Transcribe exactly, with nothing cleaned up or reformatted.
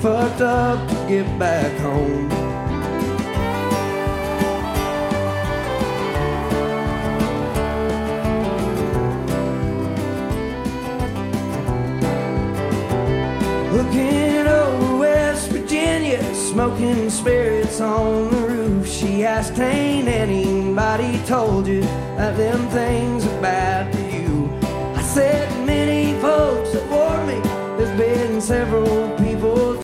fucked up to get back home. Looking over West Virginia, smoking spirits on the roof. She asked, ain't anybody told you that them things are bad for you? I said, many folks have warned me, there's been several